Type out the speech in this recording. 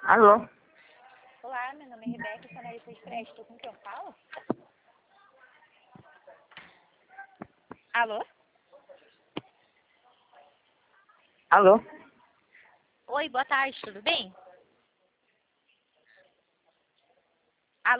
Alô? Olá, meu nome é Rebeca, sou analista de crédito. Com quem eu falo? Alô? Alô? Oi, boa tarde, tudo bem?